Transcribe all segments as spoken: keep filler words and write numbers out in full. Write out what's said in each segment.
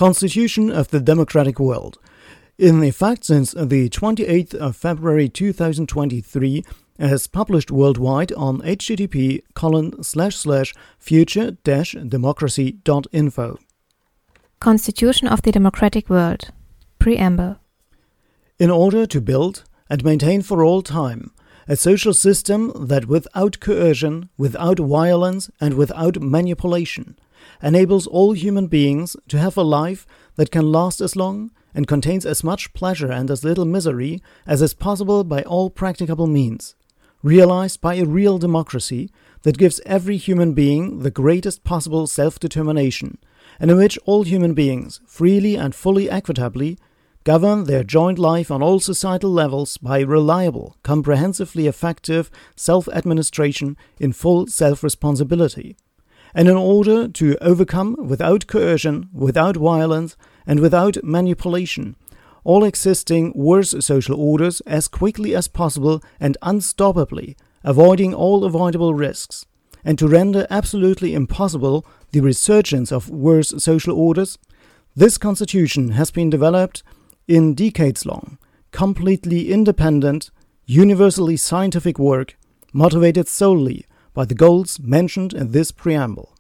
Constitution of the Democratic World. In effect since the twenty-eighth of February two thousand twenty-three, as published worldwide on h t t p colon slash slash future dash democracy dot info. Constitution of the Democratic World. Preamble. In order to build and maintain for all time a social system that without coercion, without violence and without manipulation enables all human beings to have a life that can last as long and contains as much pleasure and as little misery as is possible by all practicable means, realized by a real democracy that gives every human being the greatest possible self-determination, and in which all human beings, freely and fully equitably, govern their joint life on all societal levels by reliable, comprehensively effective self-administration in full self-responsibility. And in order to overcome, without coercion, without violence, and without manipulation, all existing worse social orders as quickly as possible and unstoppably, avoiding all avoidable risks, and to render absolutely impossible the resurgence of worse social orders, this constitution has been developed in decades-long, completely independent, universally scientific work, motivated solely by the goals mentioned in this preamble.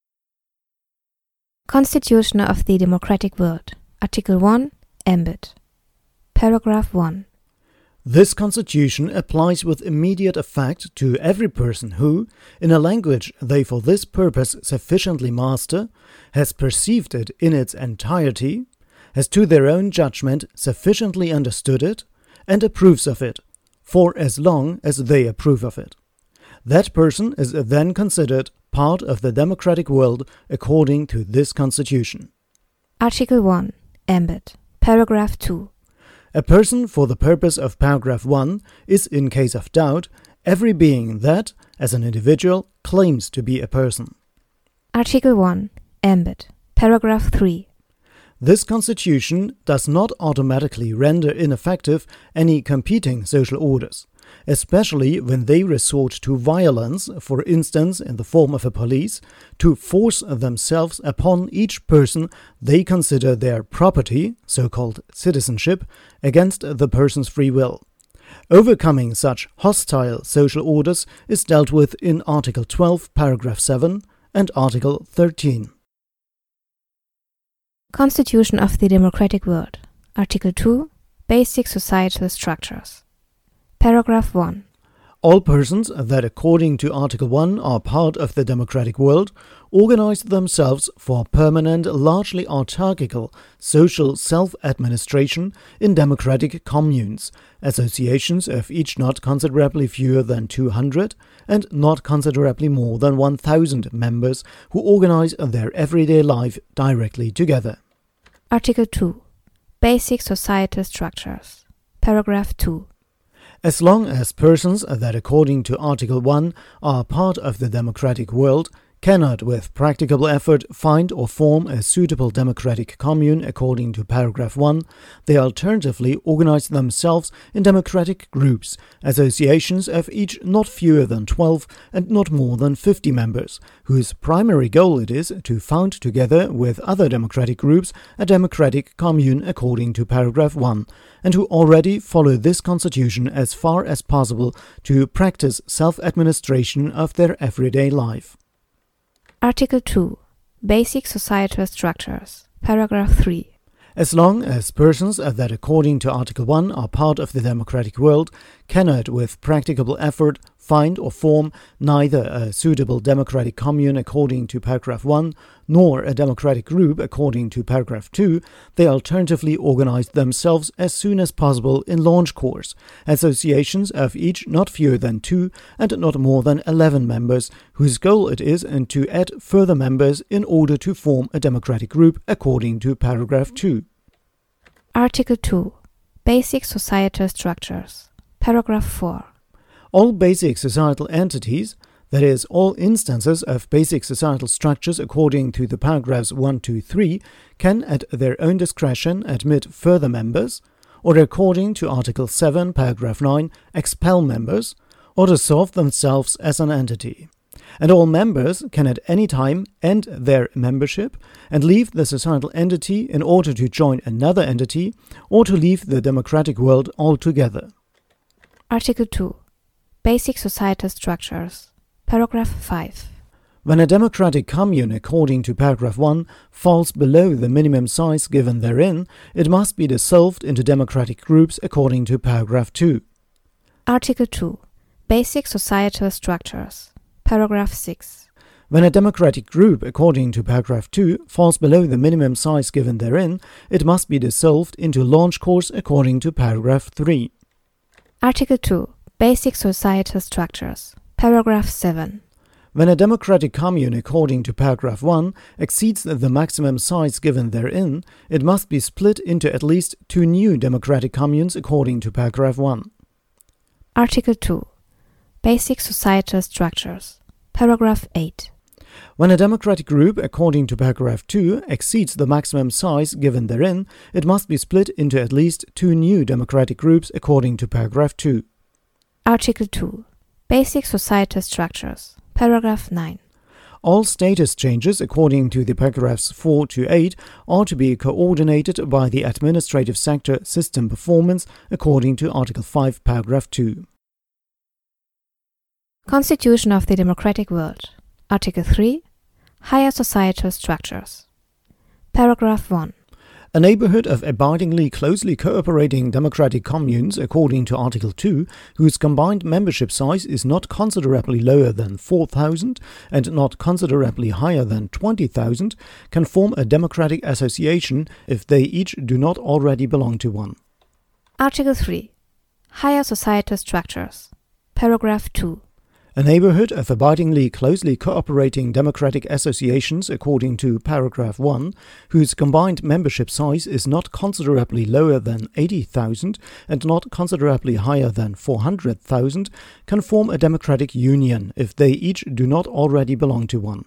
Constitution of the Democratic World. Article one. Ambit. Paragraph one. This constitution applies with immediate effect to every person who, in a language they for this purpose sufficiently master, has perceived it in its entirety, has to their own judgment sufficiently understood it, and approves of it, for as long as they approve of it. That person is then considered part of the democratic world according to this constitution. Article one. Ambit. Paragraph two. A person for the purpose of paragraph one is, in case of doubt, every being that, as an individual, claims to be a person. Article one. Ambit. Paragraph three. This constitution does not automatically render ineffective any competing social orders, especially when they resort to violence, for instance in the form of a police, to force themselves upon each person they consider their property, so-called citizenship, against the person's free will. Overcoming such hostile social orders is dealt with in Article twelve, Paragraph seven and Article thirteen. Constitution of the Democratic World. Article two. Basic societal structures. Paragraph one. All persons that according to Article one are part of the democratic world organize themselves for permanent, largely autarchical social self-administration in democratic communes, associations of each not considerably fewer than two hundred and not considerably more than one thousand members who organize their everyday life directly together. Article two. Basic societal structures. Paragraph two. As long as persons that according to Article one are part of the democratic world cannot with practicable effort find or form a suitable democratic commune according to paragraph one, they alternatively organize themselves in democratic groups, associations of each not fewer than twelve and not more than fifty members, whose primary goal it is to found together with other democratic groups a democratic commune according to paragraph one, and who already follow this constitution as far as possible to practice self-administration of their everyday life. Article two. Basic societal structures. Paragraph three. As long as persons that according to Article one are part of the democratic world cannot with practicable effort find or form neither a suitable democratic commune according to paragraph one nor a democratic group according to paragraph two, they alternatively organize themselves as soon as possible in launch corps, associations of each not fewer than two and not more than eleven members, whose goal it is and to add further members in order to form a democratic group according to paragraph two. Article two. Basic societal structures. Paragraph four. All basic societal entities, that is, all instances of basic societal structures according to the paragraphs one, two, three, can at their own discretion admit further members, or according to Article seven, Paragraph nine, expel members, or dissolve themselves as an entity. and all members can at any time end their membership and leave the societal entity in order to join another entity or to leave the democratic world altogether. Article two. Basic societal structures. Paragraph five. When a democratic commune, according to paragraph one, falls below the minimum size given therein, it must be dissolved into democratic groups according to paragraph two. Article two. Basic societal structures. Paragraph six. When a democratic group, according to paragraph two, falls below the minimum size given therein, it must be dissolved into launch course according to paragraph three. Article two. Basic societal structures. Paragraph seven. When a democratic commune, according to paragraph one, exceeds the maximum size given therein, it must be split into at least two new democratic communes according to paragraph one. Article two. Basic societal structures. Paragraph eight. When a democratic group, according to paragraph two, exceeds the maximum size given therein, it must be split into at least two new democratic groups according to paragraph two. Article two. Basic societal structures. Paragraph nine. All status changes according to the paragraphs four to eight are to be coordinated by the administrative sector system performance according to Article five, paragraph two. Constitution of the democratic world. Article three. Higher societal structures. Paragraph one. A neighborhood of abidingly closely cooperating democratic communes, according to Article two, whose combined membership size is not considerably lower than four thousand and not considerably higher than twenty thousand, can form a democratic association if they each do not already belong to one. Article three. Higher societal structures. Paragraph two. A neighborhood of abidingly closely cooperating democratic associations, according to paragraph one, whose combined membership size is not considerably lower than eighty thousand and not considerably higher than four hundred thousand, can form a democratic union if they each do not already belong to one.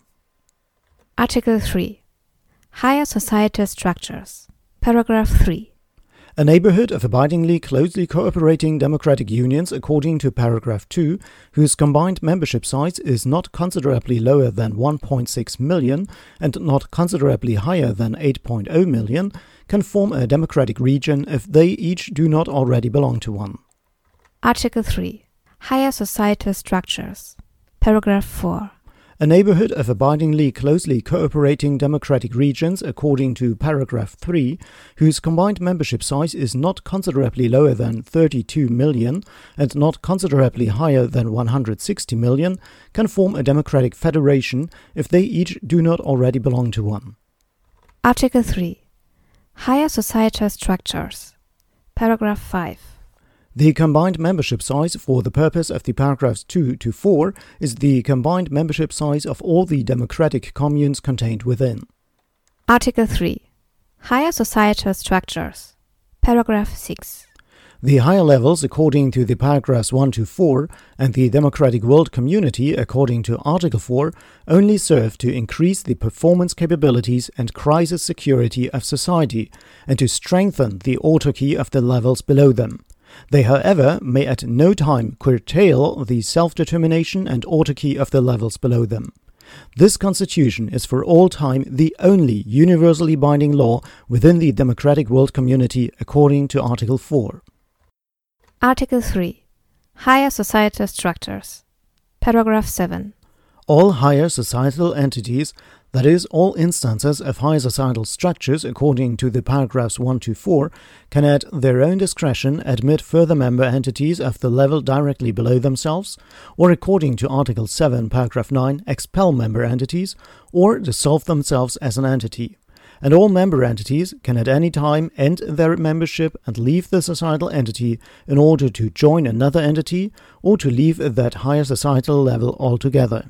Article three. Higher societal structures. Paragraph three. A neighborhood of abidingly closely cooperating democratic unions, according to paragraph two, whose combined membership size is not considerably lower than one point six million and not considerably higher than eight point zero million, can form a democratic region if they each do not already belong to one. Article three. Higher societal structures. Paragraph four. A neighborhood of abidingly closely cooperating democratic regions, according to paragraph three, whose combined membership size is not considerably lower than thirty-two million and not considerably higher than one hundred sixty million, can form a democratic federation if they each do not already belong to one. Article three. Higher societal structures. Paragraph five. The combined membership size for the purpose of the paragraphs two to four is the combined membership size of all the democratic communes contained within. Article three. Higher societal structures. Paragraph six. The higher levels, according to the paragraphs one to four, and the democratic world community, according to Article four, only serve to increase the performance capabilities and crisis security of society, and to strengthen the autarky of the levels below them. They, however, may at no time curtail the self-determination and autarky of the levels below them. This Constitution is for all time the only universally binding law within the democratic world community according to Article four. Article three. Higher societal structures. Paragraph seven. All higher societal entities, that is, all instances of higher societal structures according to the paragraphs one to four, can at their own discretion admit further member entities of the level directly below themselves, or according to Article seven, paragraph nine, expel member entities, or dissolve themselves as an entity. And all member entities can at any time end their membership and leave the societal entity in order to join another entity or to leave that higher societal level altogether.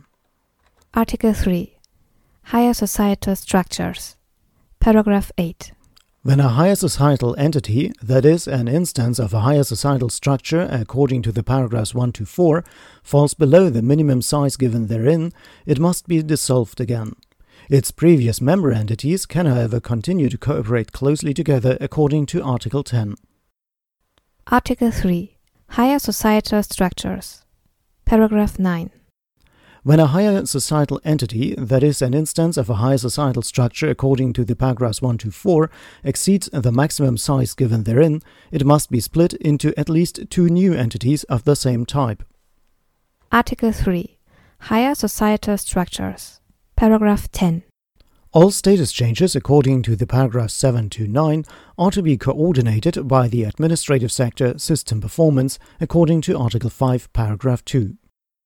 Article three. Higher societal structures. Paragraph eight. When a higher societal entity, that is, an instance of a higher societal structure according to the paragraphs one to four, falls below the minimum size given therein, it must be dissolved again. Its previous member entities can, however, continue to cooperate closely together according to Article ten. Article three. Higher societal structures. Paragraph nine. When a higher societal entity, that is, an instance of a higher societal structure according to the paragraphs one to four, exceeds the maximum size given therein, it must be split into at least two new entities of the same type. Article three. Higher societal structures. Paragraph ten. All status changes according to the paragraphs seven to nine are to be coordinated by the administrative sector system performance according to Article five, paragraph two.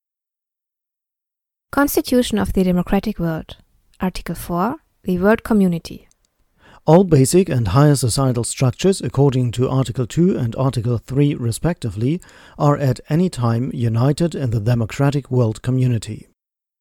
Constitution of the democratic world. Article four. The world community. All basic and higher societal structures according to Article two and Article three respectively are at any time united in the democratic world community.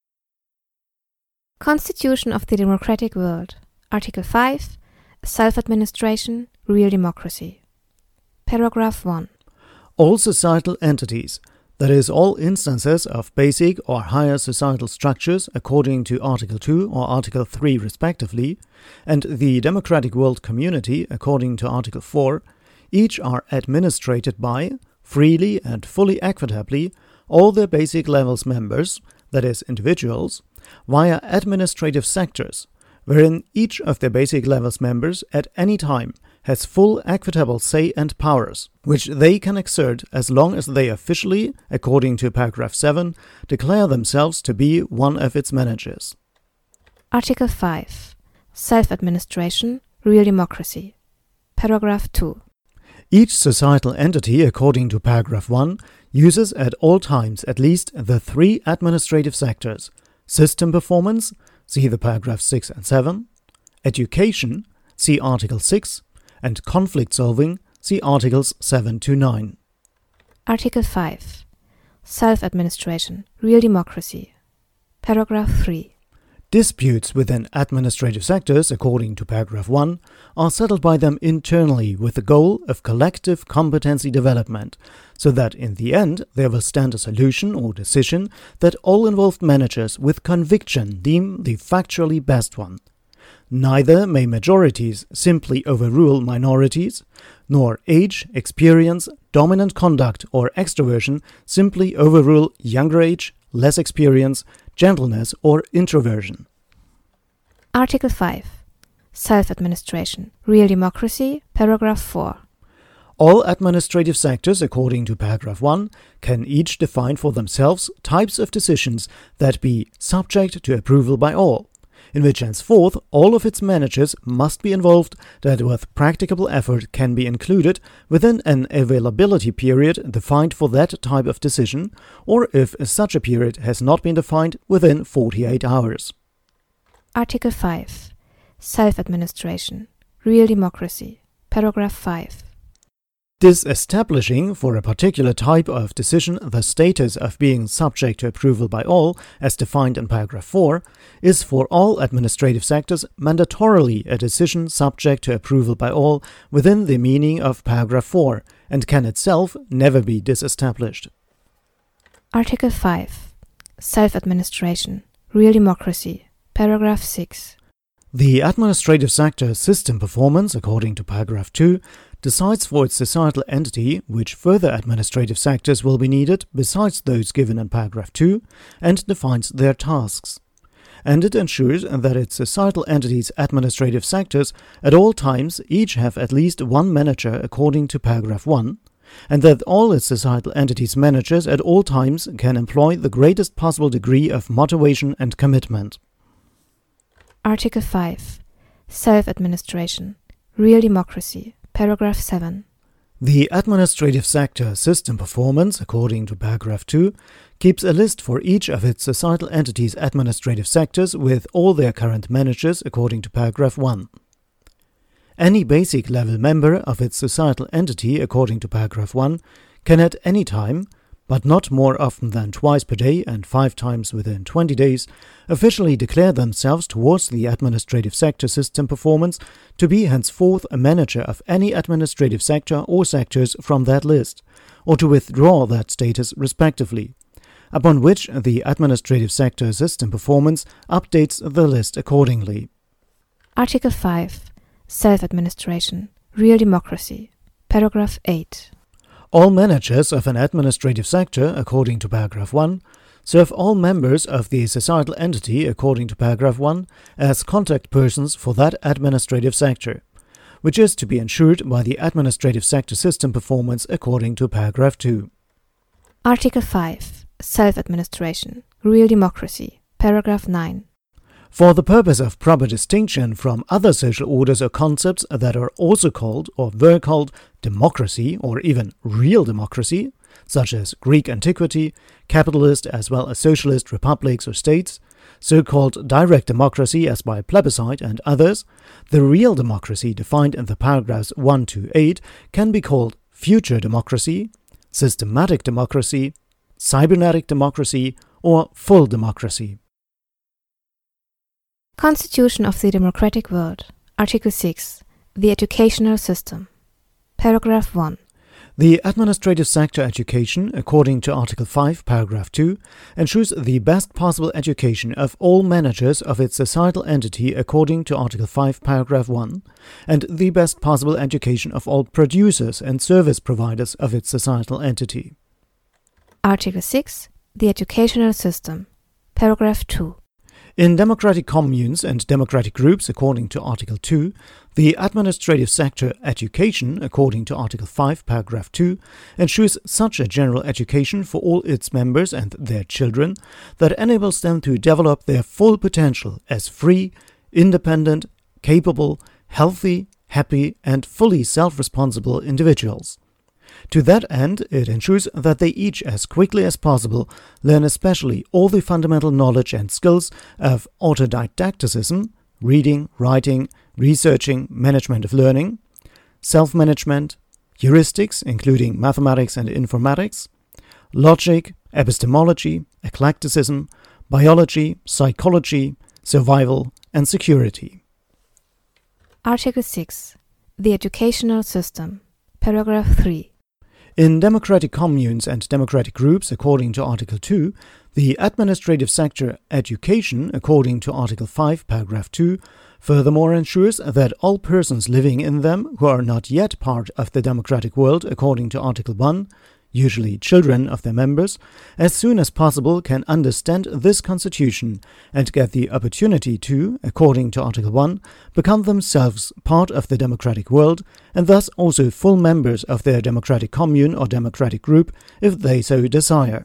Constitution of the democratic world. Article five. Self-administration, real democracy. Paragraph one. All societal entities, that is, all instances of basic or higher societal structures according to Article two or Article three respectively, and the democratic world community according to Article four, each are administrated by, freely and fully equitably, all their basic levels members, that is, individuals, via administrative sectors, wherein each of their basic levels members at any time has full equitable say and powers, which they can exert as long as they officially, according to paragraph seven, declare themselves to be one of its managers. Article five. Self-administration, real democracy. Paragraph two. Each societal entity, according to paragraph one, uses at all times at least the three administrative sectors: system performance, see the paragraphs six and seven, education, see Article six, and conflict solving, see Articles seven to nine. Article five. Self-administration, real democracy. Paragraph three. Disputes within administrative sectors, according to paragraph one, are settled by them internally with the goal of collective competency development, so that in the end there will stand a solution or decision that all involved managers with conviction deem the factually best one. Neither may majorities simply overrule minorities, nor age, experience, dominant conduct, or extroversion simply overrule younger age, less experience, gentleness, or introversion. Article five. Self-administration, real democracy. Paragraph four. All administrative sectors, according to paragraph one, can each define for themselves types of decisions that be subject to approval by all, in which henceforth all of its managers must be involved that with practicable effort can be included within an availability period defined for that type of decision, or if such a period has not been defined, within forty-eight hours. Article five. Self-administration, real democracy. Paragraph five. Disestablishing for a particular type of decision the status of being subject to approval by all, as defined in paragraph four, is for all administrative sectors mandatorily a decision subject to approval by all within the meaning of paragraph four, and can itself never be disestablished. Article five. Self-administration, real democracy. Paragraph six. The administrative sector system performance, according to paragraph two, decides for its societal entity which further administrative sectors will be needed besides those given in paragraph two, and defines their tasks. And it ensures that its societal entity's administrative sectors at all times each have at least one manager according to paragraph one, and that all its societal entities' managers at all times can employ the greatest possible degree of motivation and commitment. Article five. Self-administration, real democracy. Paragraph seven. The administrative sector system performance, according to paragraph two, keeps a list for each of its societal entities' administrative sectors with all their current managers, according to paragraph one. Any basic level member of its societal entity, according to paragraph one, can at any time, but not more often than twice per day and five times within twenty days, officially declare themselves towards the administrative sector system performance to be henceforth a manager of any administrative sector or sectors from that list, or to withdraw that status respectively, upon which the administrative sector system performance updates the list accordingly. Article five. Self-administration, real democracy. Paragraph eight. All managers of an administrative sector, according to paragraph one, serve all members of the societal entity according to paragraph one as contact persons for that administrative sector, which is to be ensured by the administrative sector system performance according to paragraph two. Article five. Self-administration. Real democracy. Paragraph nine. For the purpose of proper distinction from other social orders or concepts that are also called or were called democracy or even real democracy, such as Greek antiquity, capitalist as well as socialist republics or states, so-called direct democracy as by plebiscite and others, the real democracy defined in the paragraphs one to eight can be called future democracy, systematic democracy, cybernetic democracy, or full democracy. Constitution of the Democratic World. Article six. The educational system. Paragraph one. The administrative sector education, according to Article five, Paragraph two, ensures the best possible education of all managers of its societal entity according to Article five, Paragraph one, and the best possible education of all producers and service providers of its societal entity. Article six. The educational system. Paragraph two. In democratic communes and democratic groups, according to Article two, the administrative sector education, according to Article five, Paragraph two, ensures such a general education for all its members and their children that enables them to develop their full potential as free, independent, capable, healthy, happy, and fully self-responsible individuals. To that end, it ensures that they each as quickly as possible learn especially all the fundamental knowledge and skills of autodidacticism, reading, writing, researching, management of learning, self-management, heuristics, including mathematics and informatics, logic, epistemology, eclecticism, biology, psychology, survival, and security. Article six. The educational system. Paragraph three. In democratic communes and democratic groups, according to Article two, the administrative sector education, according to Article five, Paragraph two, furthermore ensures that all persons living in them who are not yet part of the democratic world, according to Article one, usually children of their members, as soon as possible can understand this constitution and get the opportunity to, according to Article one, become themselves part of the democratic world and thus also full members of their democratic commune or democratic group if they so desire.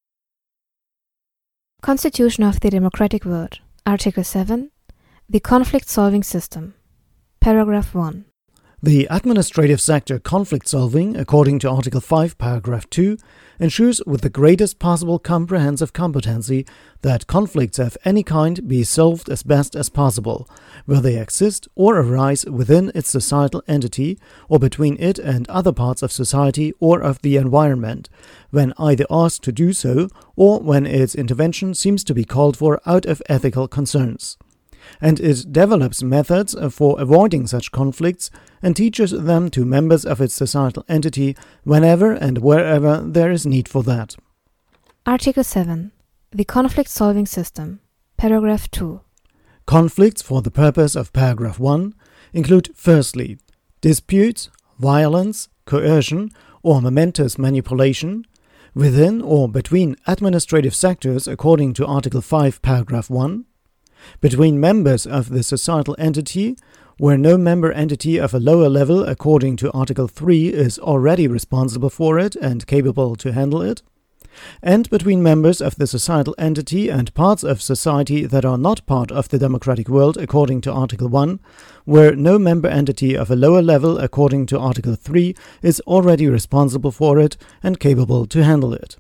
Constitution of the Democratic World. Article seven. The conflict-solving system. Paragraph one. The administrative sector conflict solving, according to Article five, Paragraph two, ensures with the greatest possible comprehensive competency that conflicts of any kind be solved as best as possible, whether they exist or arise within its societal entity or between it and other parts of society or of the environment, when either asked to do so or when its intervention seems to be called for out of ethical concerns. And it develops methods for avoiding such conflicts and teaches them to members of its societal entity whenever and wherever there is need for that. Article seven. The conflict-solving system. Paragraph two. Conflicts for the purpose of Paragraph one include firstly, disputes, violence, coercion, or momentous manipulation within or between administrative sectors according to Article five, Paragraph one, between members of the societal entity, where no member entity of a lower level according to Article three is already responsible for it and capable to handle it, and between members of the societal entity and parts of society that are not part of the democratic world according to Article one, where no member entity of a lower level according to Article three is already responsible for it and capable to handle it.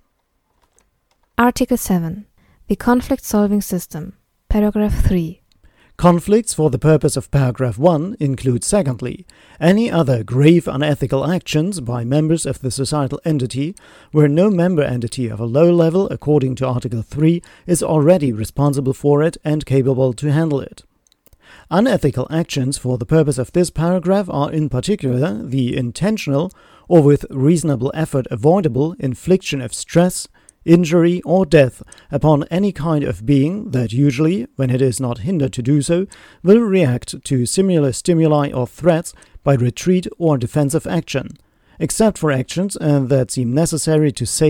Article seven. The conflict-solving system. Paragraph three. Conflicts for the purpose of Paragraph one include, secondly, any other grave unethical actions by members of the societal entity where no member entity of a low level according to Article three is already responsible for it and capable to handle it. Unethical actions for the purpose of this paragraph are in particular the intentional or with reasonable effort avoidable infliction of stress, injury, or death upon any kind of being that usually, when it is not hindered to do so, will react to similar stimuli or threats by retreat or defensive action, except for actions uh, that seem necessary to save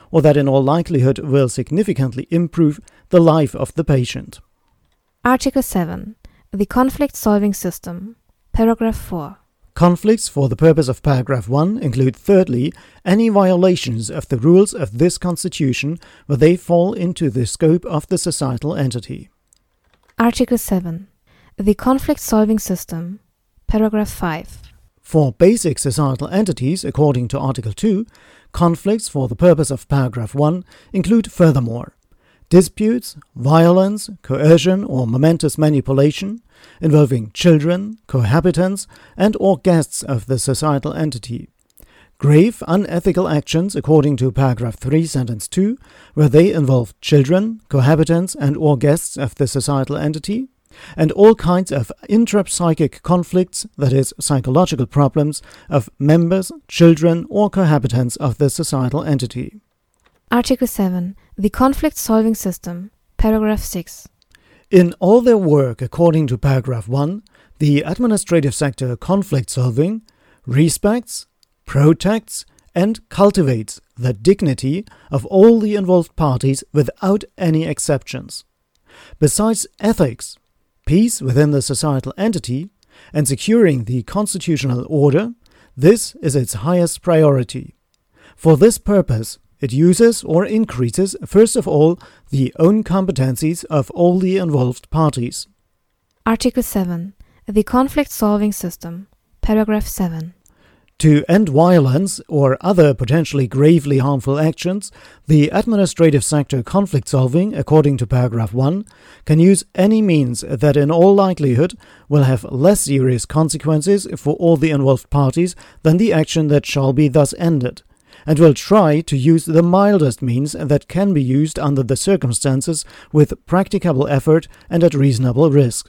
or that in all likelihood will significantly improve the life of the patient. Article seven. The conflict-solving system. Paragraph four. Conflicts for the purpose of paragraph one include, thirdly, any violations of the rules of this Constitution where they fall into the scope of the societal entity. Article seven. The conflict-solving system. Paragraph five. For basic societal entities, according to Article two, conflicts for the purpose of paragraph one include, furthermore, disputes, violence, coercion or momentous manipulation involving children, cohabitants, and or guests of the societal entity. Grave unethical actions according to paragraph three, sentence two, where they involve children, cohabitants, and or guests of the societal entity, and all kinds of intrapsychic conflicts, that is, psychological problems, of members, children, or cohabitants of the societal entity. Article seven. The conflict-solving system. Paragraph six. In all their work according to paragraph one, the administrative sector conflict solving respects, protects, and cultivates the dignity of all the involved parties without any exceptions. Besides ethics, peace within the societal entity, and securing the constitutional order, this is its highest priority. For this purpose, it uses or increases, first of all, the own competencies of all the involved parties. Article seven. The conflict-solving system. Paragraph seven. To end violence or other potentially gravely harmful actions, the administrative sector conflict solving, according to paragraph one, can use any means that in all likelihood will have less serious consequences for all the involved parties than the action that shall be thus ended, and will try to use the mildest means that can be used under the circumstances with practicable effort and at reasonable risk.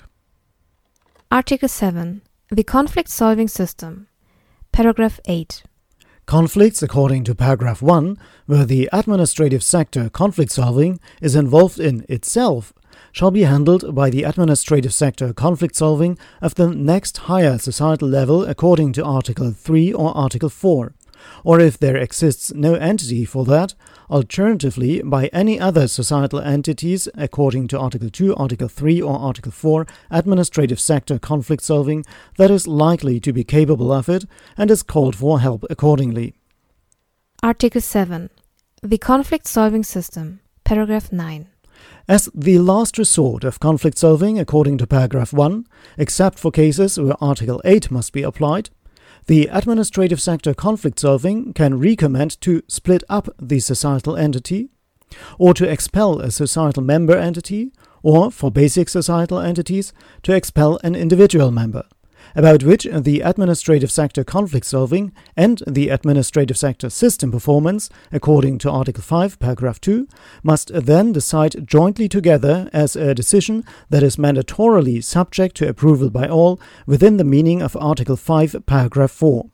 Article seven. The conflict-solving system. Paragraph eight. Conflicts according to paragraph one, where the administrative sector conflict solving is involved in itself, shall be handled by the administrative sector conflict solving of the next higher societal level according to Article three or Article four, or if there exists no entity for that, alternatively by any other societal entities according to Article two, Article three or Article four administrative sector conflict solving that is likely to be capable of it and is called for help accordingly. Article seven. The conflict-solving system. Paragraph nine. As the last resort of conflict solving according to paragraph one, except for cases where Article eight must be applied, the administrative sector conflict solving can recommend to split up the societal entity, or to expel a societal member entity, or, for basic societal entities, to expel an individual member, about which the administrative sector conflict solving and the administrative sector system performance, according to Article five, paragraph two, must then decide jointly together as a decision that is mandatorily subject to approval by all within the meaning of Article five, paragraph four.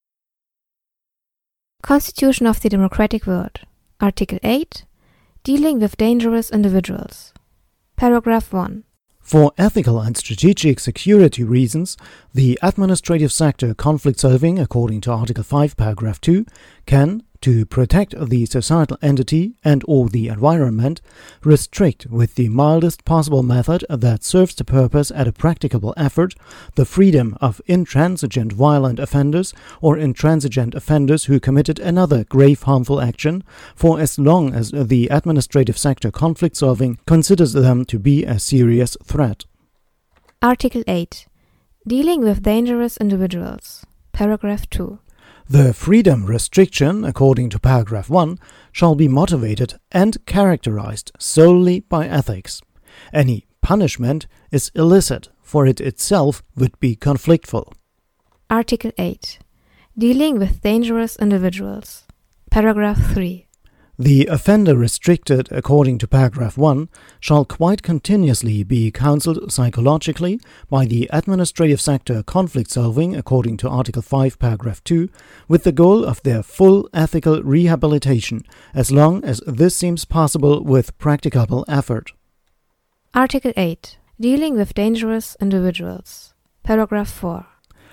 Constitution of the Democratic World. Article eight. Dealing with dangerous individuals. Paragraph one. For ethical and strategic security reasons, the administrative sector conflict solving, according to Article five, paragraph two, can, to protect the societal entity and or the environment, restrict with the mildest possible method that serves the purpose at a practicable effort the freedom of intransigent violent offenders or intransigent offenders who committed another grave harmful action, for as long as the administrative sector conflict solving considers them to be a serious threat. Article eight. Dealing with dangerous individuals. Paragraph two. The freedom restriction, according to paragraph one, shall be motivated and characterized solely by ethics. Any punishment is illicit, for it itself would be conflictful. Article eight. Dealing with dangerous individuals. Paragraph three. The offender restricted, according to paragraph one, shall quite continuously be counseled psychologically by the administrative sector conflict solving, according to Article five, paragraph two, with the goal of their full ethical rehabilitation, as long as this seems possible with practicable effort. Article eight. Dealing with dangerous individuals. Paragraph four.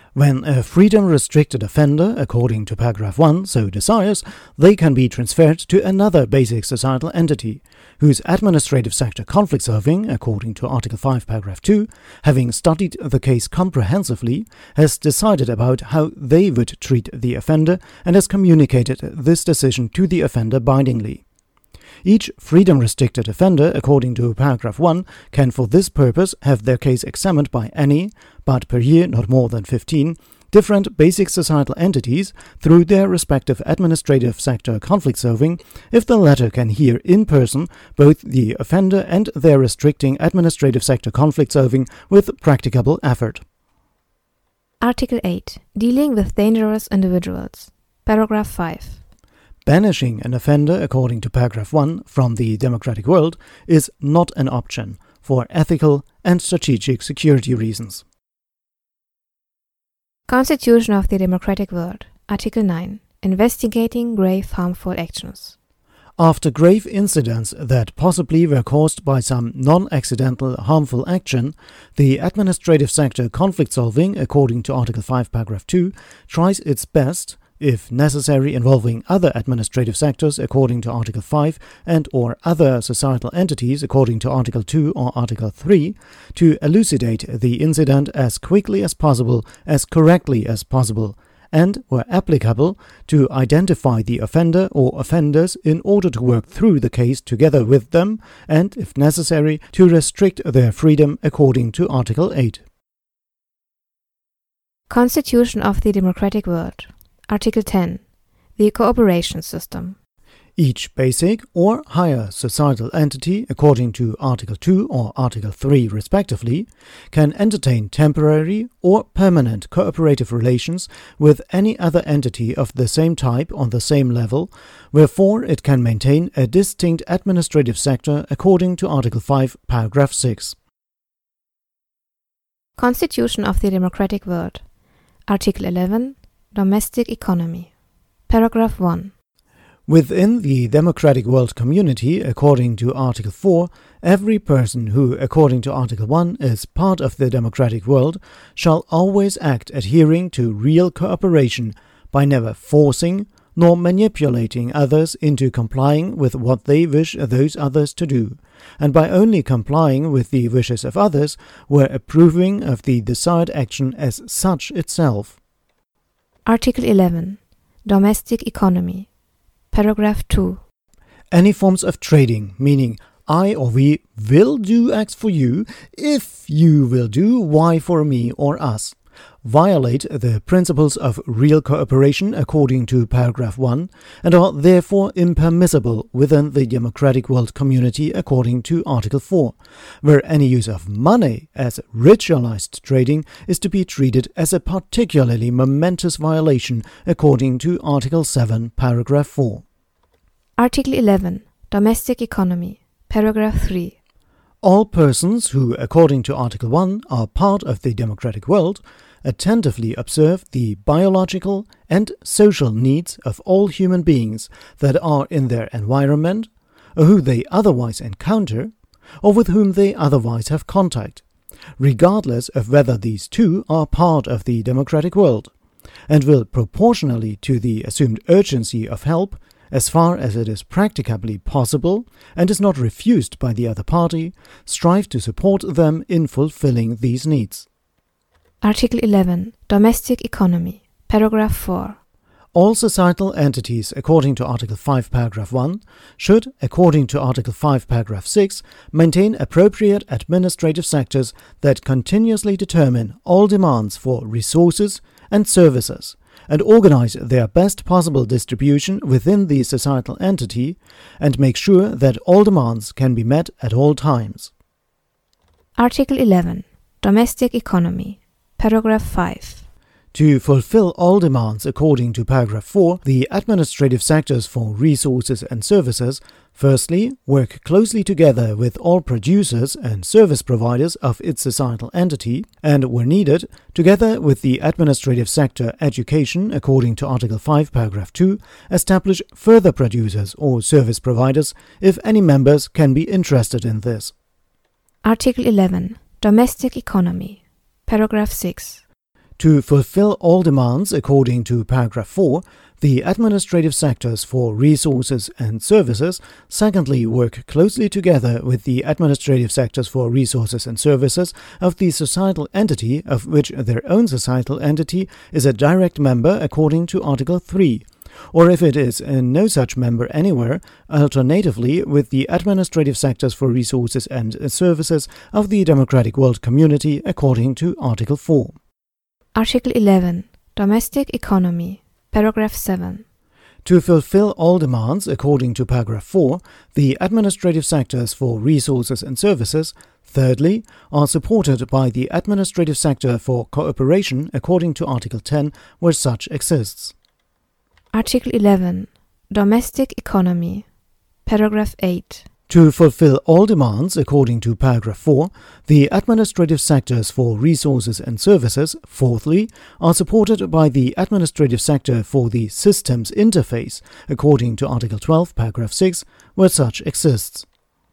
When a freedom-restricted offender, according to paragraph one, so desires, they can be transferred to another basic societal entity, whose administrative sector conflict solving, according to Article five, paragraph two, having studied the case comprehensively, has decided about how they would treat the offender and has communicated this decision to the offender bindingly. Each freedom-restricted offender, according to paragraph one, can for this purpose have their case examined by any, but per year not more than fifteen, different basic societal entities through their respective administrative sector conflict solving, if the latter can hear in person both the offender and their restricting administrative sector conflict solving with practicable effort. Article eight. Dealing with dangerous individuals. Paragraph five. Banishing an offender, according to paragraph one, from the democratic world is not an option for ethical and strategic security reasons. Constitution of the Democratic World. Article nine. Investigating grave harmful actions. After grave incidents that possibly were caused by some non-accidental harmful action, the administrative sector conflict solving, according to Article five, paragraph two, tries its best, if necessary involving other administrative sectors according to Article five and or other societal entities according to Article two or Article three, to elucidate the incident as quickly as possible, as correctly as possible, and, where applicable, to identify the offender or offenders in order to work through the case together with them and, if necessary, to restrict their freedom according to Article eight. Constitution of the Democratic World. Article ten. The Cooperation System. Each basic or higher societal entity, according to Article two or Article three respectively, can entertain temporary or permanent cooperative relations with any other entity of the same type on the same level, wherefore it can maintain a distinct administrative sector according to Article five, paragraph six. Constitution of the Democratic World. Article eleven. Domestic Economy. Paragraph one. Within the democratic world community, according to Article four, every person who, according to Article one, is part of the democratic world shall always act adhering to real cooperation by never forcing nor manipulating others into complying with what they wish those others to do, and by only complying with the wishes of others where approving of the desired action as such itself. Article eleven. Domestic Economy. Paragraph two. Any forms of trading, meaning I or we will do X for you if you will do Y for me or us, violate the principles of real cooperation according to paragraph one and are therefore impermissible within the democratic world community according to Article four, where any use of money as ritualized trading is to be treated as a particularly momentous violation according to Article seven, paragraph four. Article eleven. Domestic Economy. Paragraph three. All persons who, according to Article one, are part of the democratic world attentively observe the biological and social needs of all human beings that are in their environment, or who they otherwise encounter, or with whom they otherwise have contact, regardless of whether these two are part of the democratic world, and will proportionally to the assumed urgency of help, as far as it is practicably possible and is not refused by the other party, strive to support them in fulfilling these needs. Article eleven. Domestic Economy. Paragraph four. All societal entities, according to Article five, paragraph one, should, according to Article five, paragraph six, maintain appropriate administrative sectors that continuously determine all demands for resources and services, and organize their best possible distribution within the societal entity, and make sure that all demands can be met at all times. Article eleven. Domestic Economy. Paragraph five. To fulfill all demands according to paragraph four, the administrative sectors for resources and services firstly work closely together with all producers and service providers of its societal entity, and where needed, together with the administrative sector education according to Article five, paragraph two, establish further producers or service providers if any members can be interested in this. Article eleven. Domestic Economy. Paragraph six. To fulfill all demands according to paragraph four, the administrative sectors for resources and services, secondly, work closely together with the administrative sectors for resources and services of the societal entity of which their own societal entity is a direct member according to Article three, or if it is no such member anywhere, alternatively with the administrative sectors for resources and services of the democratic world community according to Article four. Article eleven. Domestic Economy. Paragraph seven. To fulfill all demands according to paragraph four, the administrative sectors for resources and services, thirdly, are supported by the administrative sector for cooperation according to Article ten, where such exists. Article eleven. Domestic Economy. Paragraph eight. To fulfill all demands according to paragraph four, the administrative sectors for resources and services, fourthly, are supported by the administrative sector for the systems interface according to Article twelve, paragraph six, where such exists.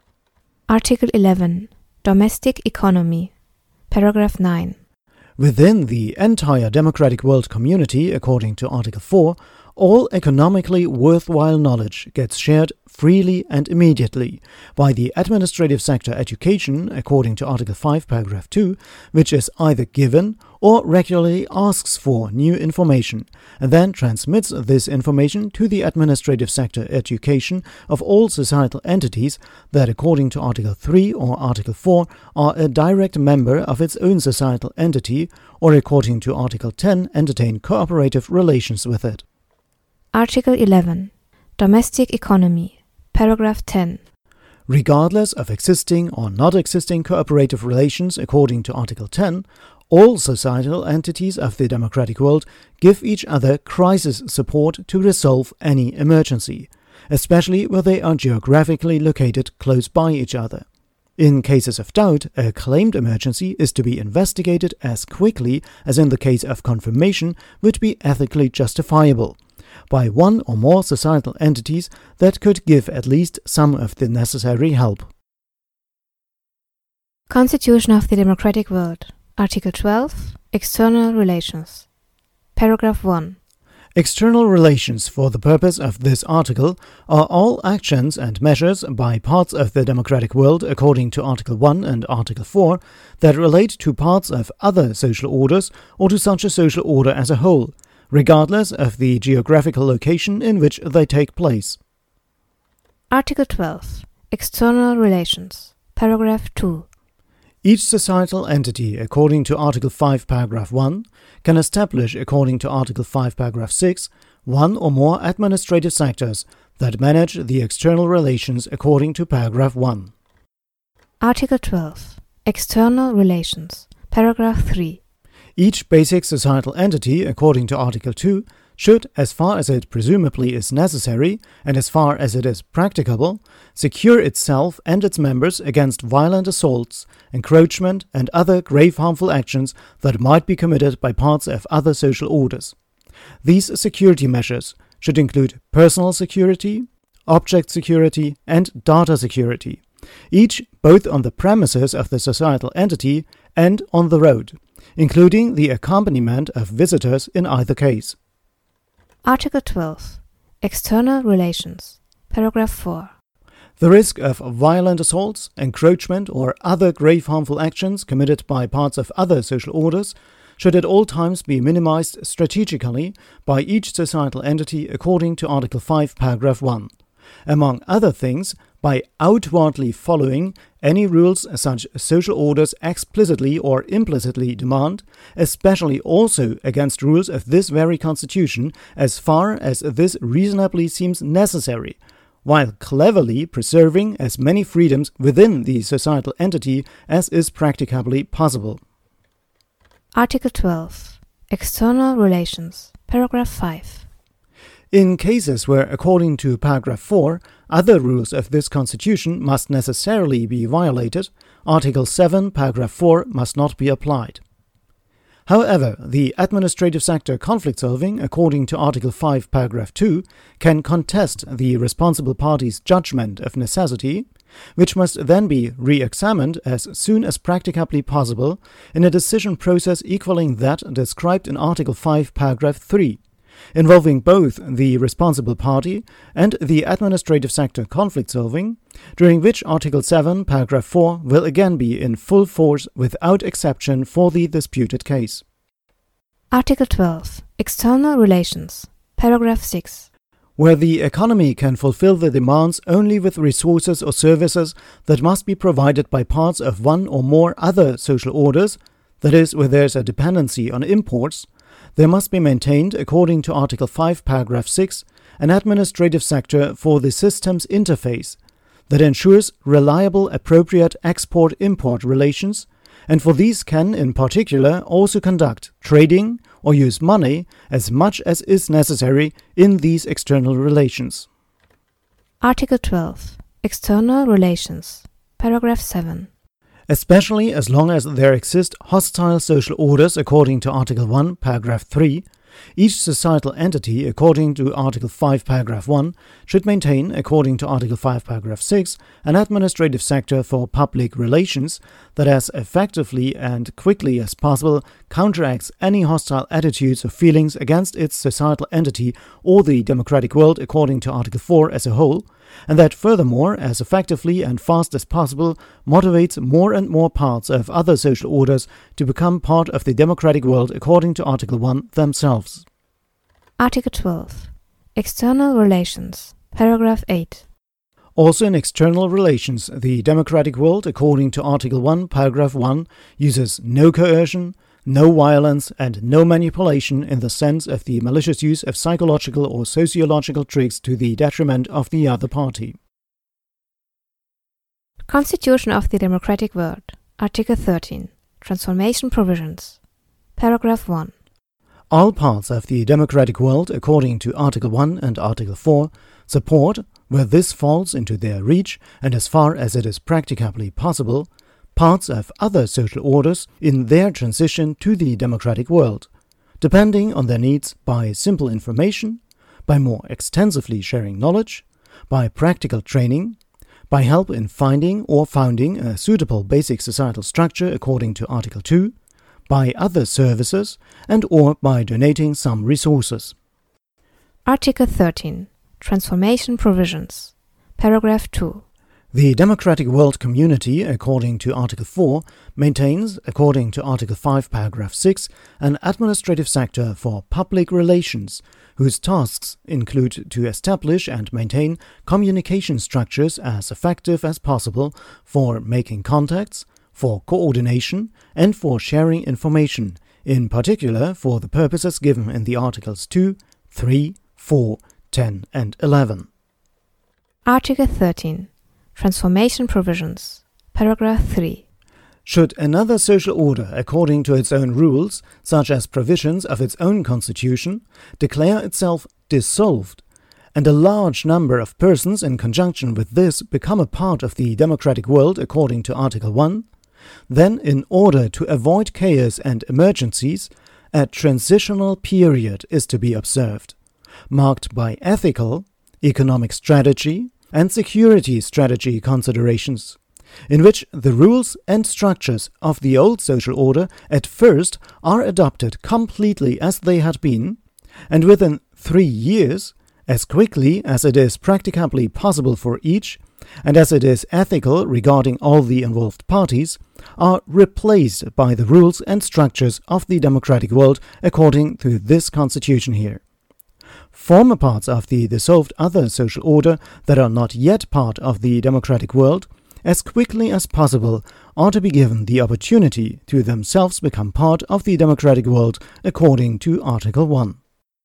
Article eleven. Domestic Economy. Paragraph nine. Within the entire democratic world community according to Article four, all economically worthwhile knowledge gets shared freely and immediately by the administrative sector education according to Article five, paragraph two, which is either given or regularly asks for new information and then transmits this information to the administrative sector education of all societal entities that according to Article three or Article four are a direct member of its own societal entity or according to Article ten entertain cooperative relations with it. Article eleven. Domestic Economy. Paragraph ten. Regardless of existing or not existing cooperative relations according to Article ten, all societal entities of the democratic world give each other crisis support to resolve any emergency, especially where they are geographically located close by each other. In cases of doubt, a claimed emergency is to be investigated as quickly as in the case of confirmation would be ethically justifiable, by one or more societal entities that could give at least some of the necessary help. Constitution of the Democratic World. Article twelve. External Relations. Paragraph one. External relations for the purpose of this article are all actions and measures by parts of the democratic world according to Article one and Article four that relate to parts of other social orders or to such a social order as a whole, regardless of the geographical location in which they take place. Article twelve. External Relations. Paragraph two. Each societal entity, according to Article five, paragraph one, can establish, according to Article five, paragraph six, one or more administrative sectors that manage the external relations according to paragraph one. Article twelve. External Relations. Paragraph three. Each basic societal entity, according to Article two, should, as far as it presumably is necessary and as far as it is practicable, secure itself and its members against violent assaults, encroachment, and other grave harmful actions that might be committed by parts of other social orders. These security measures should include personal security, object security, and data security, each both on the premises of the societal entity and on the road, including the accompaniment of visitors in either case. Article twelve. External Relations. Paragraph four. The risk of violent assaults, encroachment, or other grave harmful actions committed by parts of other social orders should at all times be minimized strategically by each societal entity according to Article five, paragraph one. Among other things, by outwardly following any rules such social orders explicitly or implicitly demand, especially also against rules of this very Constitution as far as this reasonably seems necessary, while cleverly preserving as many freedoms within the societal entity as is practicably possible. Article twelve. External Relations. Paragraph five. In cases where, according to paragraph four, other rules of this Constitution must necessarily be violated, Article seven, paragraph four must not be applied. However, the administrative sector conflict solving, according to Article five, paragraph two, can contest the responsible party's judgment of necessity, which must then be re-examined as soon as practicably possible in a decision process equaling that described in Article five, Paragraph three, involving both the responsible party and the administrative sector conflict solving, during which Article seven, Paragraph four will again be in full force without exception for the disputed case. Article twelve. External Relations. Paragraph six. Where the economy can fulfill the demands only with resources or services that must be provided by parts of one or more other social orders, that is, where there is a dependency on imports, there must be maintained, according to Article five, Paragraph six, an administrative sector for the systems interface that ensures reliable, appropriate export-import relations, and for these can, in particular, also conduct trading or use money as much as is necessary in these external relations. Article twelve. External Relations. Paragraph seven. Especially as long as there exist hostile social orders according to Article one, Paragraph three, each societal entity, according to Article five, Paragraph one, should maintain, according to Article five, Paragraph six, an administrative sector for public relations that as effectively and quickly as possible counteracts any hostile attitudes or feelings against its societal entity or the democratic world according to Article four as a whole, and that furthermore, as effectively and fast as possible, motivates more and more parts of other social orders to become part of the democratic world according to Article one themselves. Article twelve. External Relations. Paragraph eight. Also in external relations, the democratic world, according to Article one, Paragraph one, uses no coercion, no violence, and no manipulation in the sense of the malicious use of psychological or sociological tricks to the detriment of the other party. Constitution of the Democratic World. Article thirteen. Transformation Provisions. Paragraph one. All parts of the democratic world, according to Article one and Article four, support, where this falls into their reach and as far as it is practicably possible, parts of other social orders in their transition to the democratic world, depending on their needs by simple information, by more extensively sharing knowledge, by practical training, by help in finding or founding a suitable basic societal structure according to Article two, by other services, and or by donating some resources. Article thirteen. Transformation Provisions. Paragraph two. The democratic world community, according to Article four, maintains, according to Article five, Paragraph six, an administrative sector for public relations, whose tasks include to establish and maintain communication structures as effective as possible for making contacts, for coordination, and for sharing information, in particular for the purposes given in the Articles two, three, four, ten, and eleven. Article thirteen. Transformation Provisions. Paragraph three. Should another social order, according to its own rules, such as provisions of its own constitution, declare itself dissolved, and a large number of persons in conjunction with this become a part of the democratic world according to Article one, then in order to avoid chaos and emergencies, a transitional period is to be observed, marked by ethical, economic strategy, and security strategy considerations, in which the rules and structures of the old social order at first are adopted completely as they had been, and within three years, as quickly as it is practicably possible for each, and as it is ethical regarding all the involved parties, are replaced by the rules and structures of the democratic world according to this constitution here. Former parts of the dissolved other social order that are not yet part of the democratic world, as quickly as possible, are to be given the opportunity to themselves become part of the democratic world according to Article one.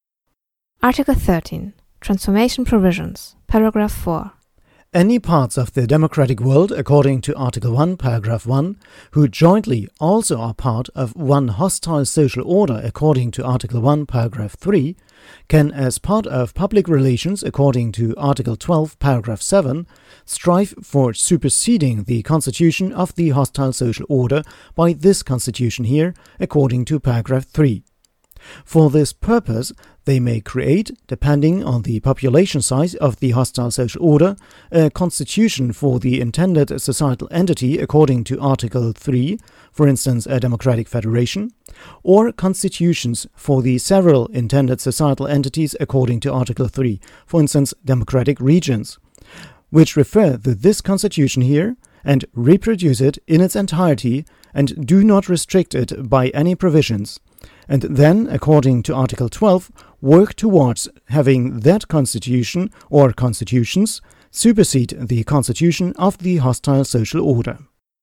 Article thirteen. Transformation Provisions. Paragraph four. Any parts of the democratic world, according to Article one, Paragraph one, who jointly also are part of one hostile social order according to Article one, Paragraph three, can, as part of public relations according to Article twelve, Paragraph seven, strive for superseding the constitution of the hostile social order by this constitution here, according to Paragraph three. For this purpose, they may create, depending on the population size of the hostile social order, a constitution for the intended societal entity according to Article three, for instance a democratic federation, or constitutions for the several intended societal entities according to Article three, for instance democratic regions, which refer to this constitution here and reproduce it in its entirety and do not restrict it by any provisions, and then, according to Article twelve, work towards having that constitution or constitutions supersede the constitution of the hostile social order.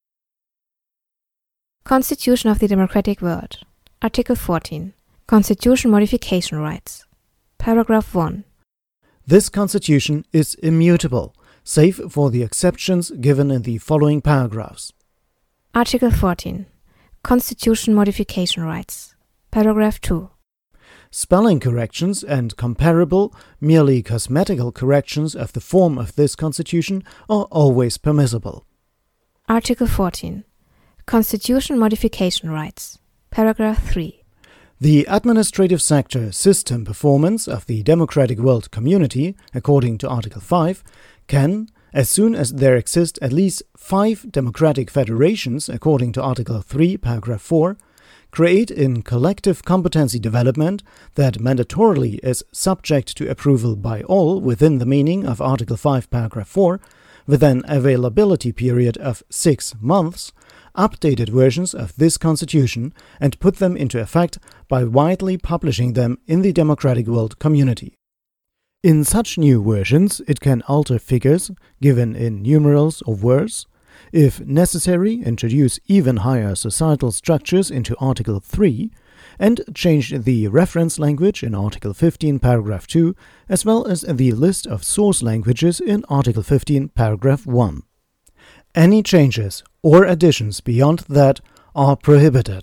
Constitution of the Democratic World. Article fourteen. Constitution modification rights. Paragraph one. This constitution is immutable, save for the exceptions given in the following paragraphs. Article fourteen. Constitution modification rights. Paragraph two. Spelling corrections and comparable, merely cosmetical corrections of the form of this constitution are always permissible. Article fourteen. Constitution modification rights. Paragraph three. The administrative sector system performance of the democratic world community, according to Article five, can, as soon as there exist at least five democratic federations, according to Article three, Paragraph four, create in collective competency development that mandatorily is subject to approval by all within the meaning of Article five, Paragraph four, with an availability period of six months, updated versions of this constitution and put them into effect by widely publishing them in the democratic world community. In such new versions, it can alter figures given in numerals or words, if necessary, introduce even higher societal structures into Article three, and change the reference language in Article fifteen, Paragraph two, as well as the list of source languages in Article fifteen, Paragraph one. Any changes or additions beyond that are prohibited.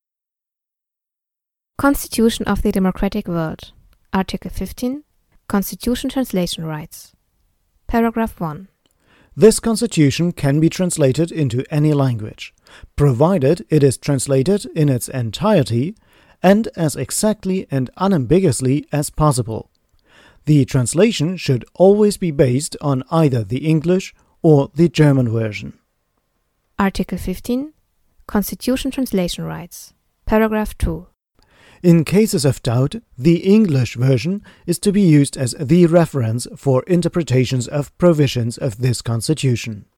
Constitution of the Democratic World. Article fifteen. Constitution translation rights. Paragraph one. This constitution can be translated into any language, provided it is translated in its entirety and as exactly and unambiguously as possible. The translation should always be based on either the English or the German version. Article fifteen. Constitution translation rights. Paragraph two. In cases of doubt, the English version is to be used as the reference for interpretations of provisions of this constitution.